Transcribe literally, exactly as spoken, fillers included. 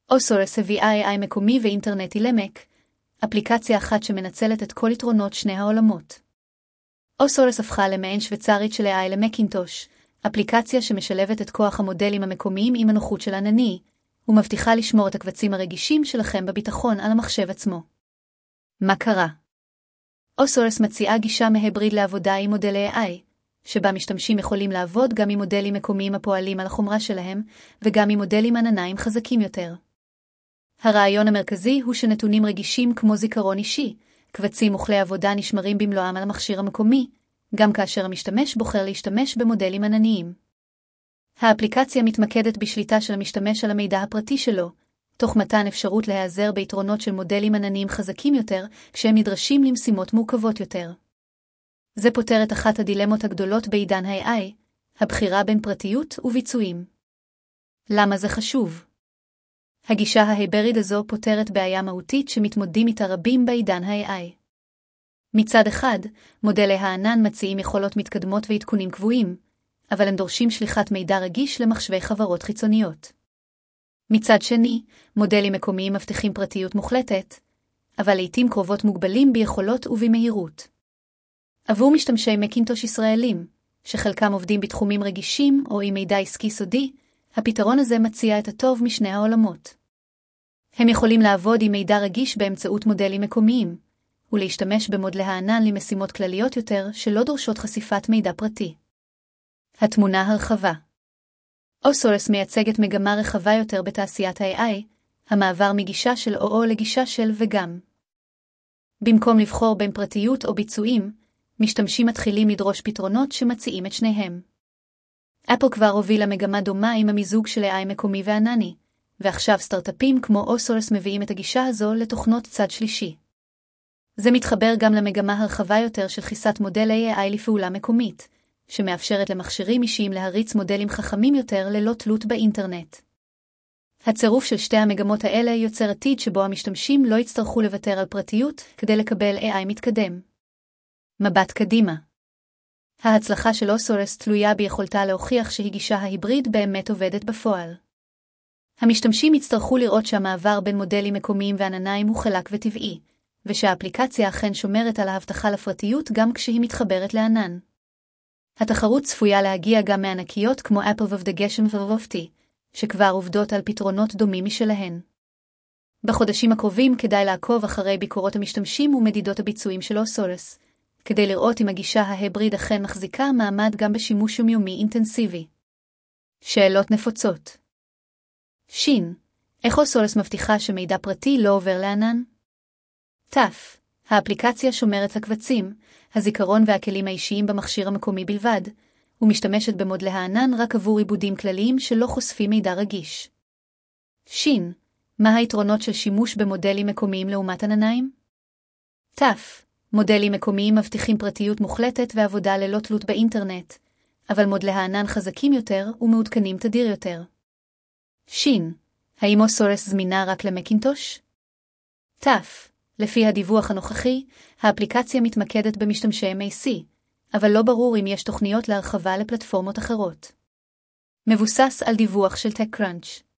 אוסורס הביאה איי איי מקומי ואינטרנטי למק, אפליקציה אחת שמנצלת את כל יתרונות שני העולמות. אוסורס הפכה למעין שוויצרית של איי איי למקינטוש, אפליקציה שמשלבת את כוח המודלים המקומיים עם הנוחות של ענני, ומבטיחה לשמור את הקבצים הרגישים שלכם בביטחון על המחשב עצמו. מה קרה? אוסורס מציעה גישה מהיבריד לעבודה עם מודלי איי איי, שבה משתמשים יכולים לעבוד גם עם מודלים מקומיים הפועלים על החומרה שלהם, וגם עם מודלים ענניים חזקים יותר. הרעיון המרכזי הוא שנתונים רגישים כמו זיכרון אישי, קבצים וכלי עבודה נשמרים במלואם על המכשיר המקומי, גם כאשר המשתמש בוחר להשתמש במודלים ענניים. האפליקציה מתמקדת בשליטה של המשתמש על המידע הפרטי שלו, תוך מתן אפשרות להיעזר ביתרונות של מודלים ענניים חזקים יותר, כשהם נדרשים למשימות מורכבות יותר. זה פותר את אחת הדילמות הגדולות בעידן ה-איי איי, הבחירה בין פרטיות וביצועים. למה זה חשוב? הגישה ההיבריד הזו פותרת בעיה מהותית שמתמודדים איתה רבים בעידן ה-איי איי. מצד אחד, מודלי הענן מציעים יכולות מתקדמות ועדכונים קבועים, אבל הם דורשים שליחת מידע רגיש למחשבי חברות חיצוניות. מצד שני, מודלים מקומיים מבטיחים פרטיות מוחלטת, אבל לעתים קרובות מוגבלים ביכולות ובמהירות. עבור משתמשי מקינטוש ישראלים, שחלקם עובדים בתחומים רגישים או עם מידע עסקי סודי, הפתרון הזה מציע את הטוב משני העולמות. הם יכולים לעבוד עם מידע רגיש באמצעות מודלים מקומיים, ולהשתמש במודלי הענן למשימות כלליות יותר שלא דורשות חשיפת מידע פרטי. התמונה הרחבה. אוסורס מייצגת מגמה רחבה יותר בתעשיית ה-איי איי, המעבר מגישה של או-או לגישה של וגם. במקום לבחור בין פרטיות או ביצועים, משתמשים מתחילים לדרוש פתרונות שמציעים את שניהם. אפל כבר הובילה מגמה דומה עם המיזוג של איי איי מקומי וענני, ועכשיו סטארט-אפים כמו אוסורס מביאים את הגישה הזו לתוכנות צד שלישי. זה מתחבר גם למגמה הרחבה יותר של חיסת מודלי איי איי לפעולה מקומית, שמאפשרת למכשירים אישיים להריץ מודלים חכמים יותר ללא תלות באינטרנט. הצירוף של שתי המגמות האלה יוצר עתיד שבו המשתמשים לא יצטרכו לוותר על פרטיות כדי לקבל איי איי מתקדם. מבט קדימה. ההצלחה של אוסורס תלויה ביכולתה להוכיח שהיא גישה ההיבריד באמת עובדת בפועל. המשתמשים יצטרכו לראות שהמעבר בין מודלים מקומיים וענניים הוא חלק וטבעי, ושהאפליקציה אכן שומרת על ההבטחה לפרטיות גם כשהיא מתחברת לענן. התחרות צפויה להגיע גם מענקיות כמו אפל ודגשם ורובטי, שכבר עובדות על פתרונות דומים משלהן. בחודשים הקרובים כדאי לעקוב אחרי ביקורות המשתמשים ומדידות הביצועים של אוסורס, כדי לראות אם הגישה ההיבריד אכן מחזיקה מעמד גם בשימוש יומיומי אינטנסיבי. שאלות נפוצות. שין, איך אוסורס מבטיחה שמידע פרטי לא עובר לענן? תף, האפליקציה שומרת לקבצים, הזיכרון והכלים האישיים במכשיר המקומי בלבד, ומשתמשת במודלי הענן רק עבור עיבודים כלליים שלא חושפים מידע רגיש. שין, מה היתרונות של שימוש במודלים מקומיים לעומת ענניים? תף, מודלים מקומיים מבטיחים פרטיות מוחלטת ועבודה ללא תלות באינטרנט, אבל מודלי הענן חזקים יותר ומעודכנים תדיר יותר. שין, האם אוסורס זמינה רק למקינטוש? תף, לפי הדיווח הנוכחי, האפליקציה מתמקדת במשתמשי אם איי סי, אבל לא ברור אם יש תוכניות להרחבה לפלטפורמות אחרות. מבוסס על דיווח של TechCrunch.